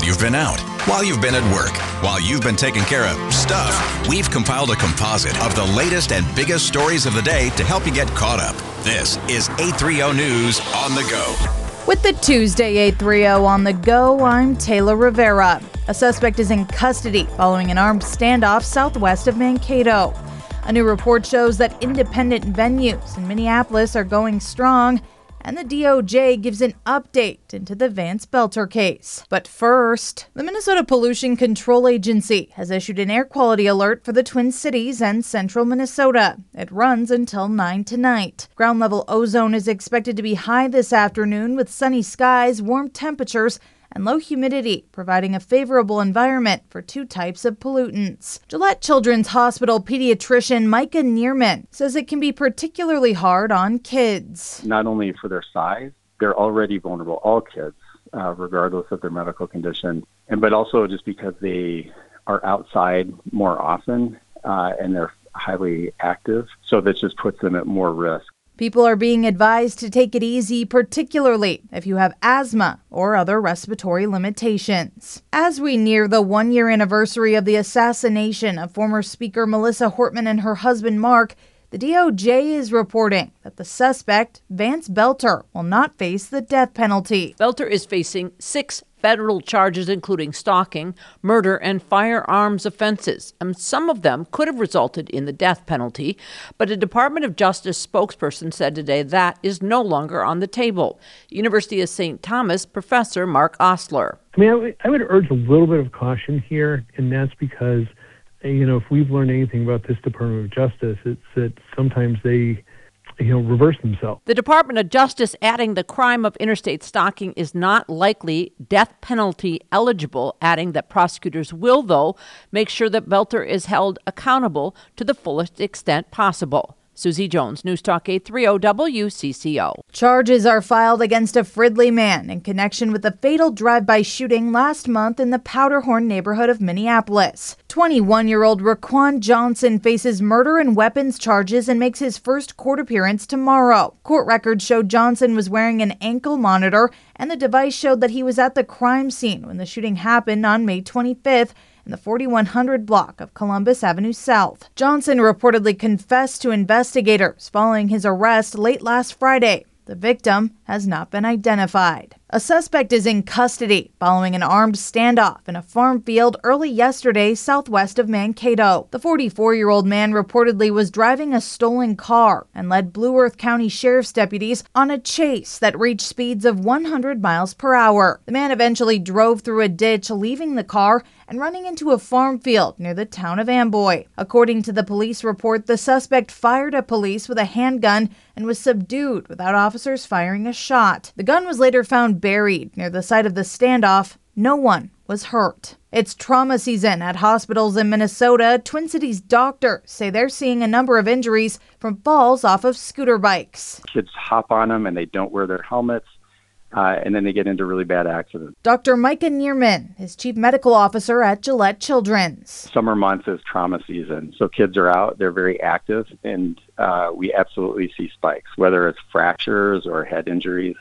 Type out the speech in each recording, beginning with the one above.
you've been out, while you've been at work, while you've been taking care of stuff. We've compiled a composite of the latest and biggest stories of the day to help you get caught up. This is 830 News on the Go. With the Tuesday 830 on the Go, I'm Taylor Rivera. A suspect is in custody following an armed standoff southwest of Mankato. A new report shows that independent venues in Minneapolis are going strong, and the DOJ gives an update into the Vance Belter case. But first, the Minnesota Pollution Control Agency has issued an air quality alert for the Twin Cities and central Minnesota. It runs until 9 tonight. Ground level ozone is expected to be high this afternoon with sunny skies, warm temperatures, and low humidity, providing a favorable environment for two types of pollutants. Gillette Children's Hospital pediatrician Micah Neerman says it can be particularly hard on kids. Not only for their size, they're already vulnerable, all kids, regardless of their medical condition, but also just because they are outside more often and they're highly active. So this just puts them at more risk. People are being advised to take it easy, particularly if you have asthma or other respiratory limitations. As we near the one-year anniversary of the assassination of former Speaker Melissa Hortman and her husband Mark, the DOJ is reporting that the suspect, Vance Belter, will not face the death penalty. Belter is facing 6 federal charges, including stalking, murder, and firearms offenses. And some of them could have resulted in the death penalty, but a Department of Justice spokesperson said today that is no longer on the table. University of St. Thomas professor Mark Ostler. I would urge a little bit of caution here, and that's because, if we've learned anything about this Department of Justice, it's that sometimes they reverse themselves. The Department of Justice adding the crime of interstate stalking is not likely death penalty eligible, adding that prosecutors will, though, make sure that Belter is held accountable to the fullest extent possible. Susie Jones, News Talk 830 WCCO. Charges are filed against a Fridley man in connection with the fatal drive-by shooting last month in the Powderhorn neighborhood of Minneapolis. 21-year-old Raquan Johnson faces murder and weapons charges and makes his first court appearance tomorrow. Court records show Johnson was wearing an ankle monitor, and the device showed that he was at the crime scene when the shooting happened on May 25th. In the 4100 block of Columbus Avenue South. Johnson reportedly confessed to investigators following his arrest late last Friday. The victim has not been identified. A suspect is in custody following an armed standoff in a farm field early yesterday southwest of Mankato. The 44-year-old man reportedly was driving a stolen car and led Blue Earth County Sheriff's deputies on a chase that reached speeds of 100 miles per hour. The man eventually drove through a ditch, leaving the car and running into a farm field near the town of Amboy. According to the police report, the suspect fired at police with a handgun and was subdued without officers firing a shot. The gun was later found buried near the site of the standoff. No one was hurt. It's trauma season at hospitals in Minnesota. Twin Cities doctors say they're seeing a number of injuries from falls off of scooter bikes. Kids hop on them and they don't wear their helmets. And then they get into really bad accidents. Dr. Micah Neerman is chief medical officer at Gillette Children's. Summer months is trauma season. So kids are out, they're very active, and we absolutely see spikes, whether it's fractures or head injuries.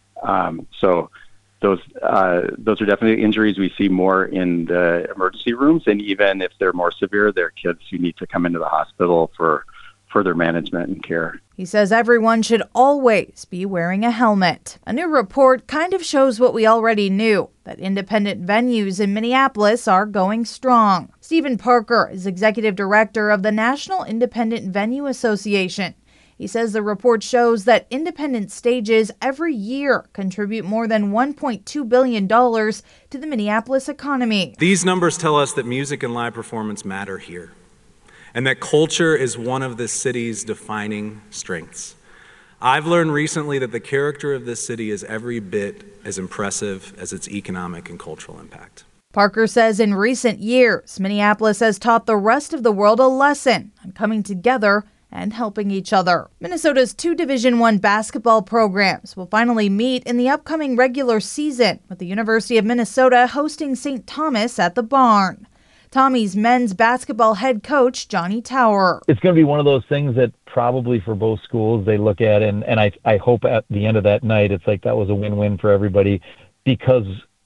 So those are definitely injuries we see more in the emergency rooms. And even if they're more severe, they're kids who need to come into the hospital for further management and care. He says everyone should always be wearing a helmet. A new report kind of shows what we already knew, that independent venues in Minneapolis are going strong. Stephen Parker is executive director of the National Independent Venue Association. He says the report shows that independent stages every year contribute more than $1.2 billion to the Minneapolis economy. These numbers tell us that music and live performance matter here, and that culture is one of the city's defining strengths. I've learned recently that the character of this city is every bit as impressive as its economic and cultural impact. Parker says in recent years, Minneapolis has taught the rest of the world a lesson on coming together and helping each other. Minnesota's 2 Division I basketball programs will finally meet in the upcoming regular season, with the University of Minnesota hosting St. Thomas at the Barn. Tommy's men's basketball head coach, Johnny Tower. It's going to be one of those things that probably for both schools they look at, and I hope at the end of that night it's like that was a win-win for everybody, because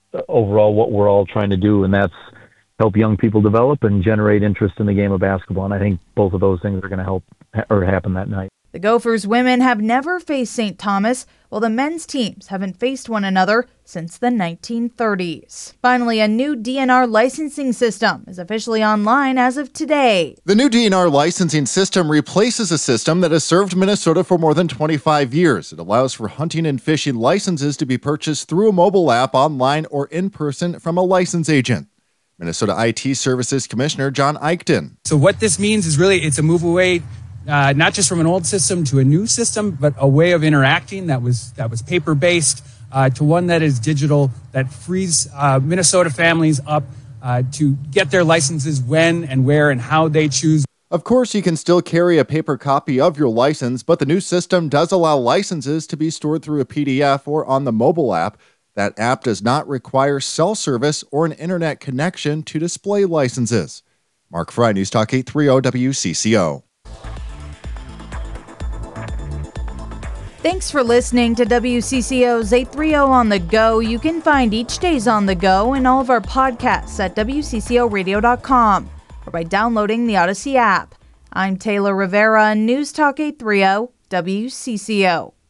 overall what we're all trying to do, and that's help young people develop and generate interest in the game of basketball. And I think both of those things are going to help or happen that night. The Gophers women have never faced St. Thomas, while the men's teams haven't faced one another since the 1930s. Finally, a new DNR licensing system is officially online as of today. The new DNR licensing system replaces a system that has served Minnesota for more than 25 years. It allows for hunting and fishing licenses to be purchased through a mobile app, online, or in person from a license agent. Minnesota IT Services Commissioner John Eichten. So what this means is really it's a move away not just from an old system to a new system, but a way of interacting that was paper-based to one that is digital, that frees Minnesota families up to get their licenses when and where and how they choose. Of course, you can still carry a paper copy of your license, but the new system does allow licenses to be stored through a PDF or on the mobile app. That app does not require cell service or an internet connection to display licenses. Mark Fry, News Talk 830 WCCO. Thanks for listening to WCCO's 830 On The Go. You can find each day's On The Go and all of our podcasts at WCCOradio.com or by downloading the Odyssey app. I'm Taylor Rivera, News Talk 830 WCCO.